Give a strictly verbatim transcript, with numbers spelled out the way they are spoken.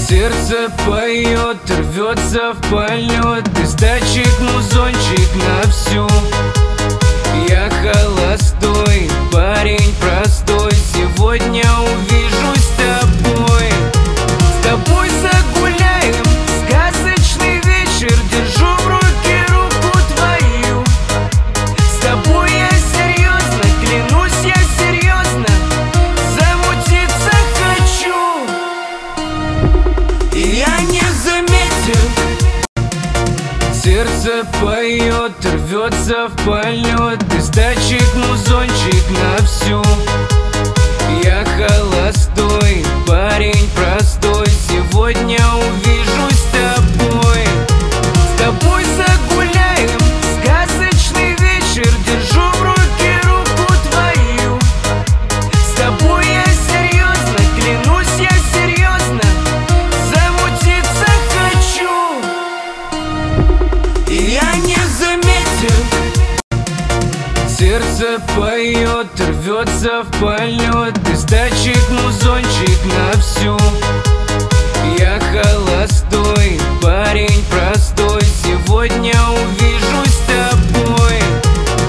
Сердце поет, рвется в полет. Из датчик музончик на всю. Я холостой, парень простой. Сегодня увижусь с тобой. С тобой загуляем, сказочный вечер. Держу в руке руку твою. С тобой я серьезно, клянусь я серьезно. Замутиться хочу. И я не заметил. Сердце поет, рвется в полет. Из датчик музончик на всю. Я холостой, парень простой. Сегодня увижусь с тобой. С тобой загуляем, сказочный вечер. Держу в руке руку твою. С тобой я серьезно, клянусь я серьезно. Замутиться хочу. И я не заметил. Сердце поет, рвется в полет. Из датчик музончик на всю. Я холостой.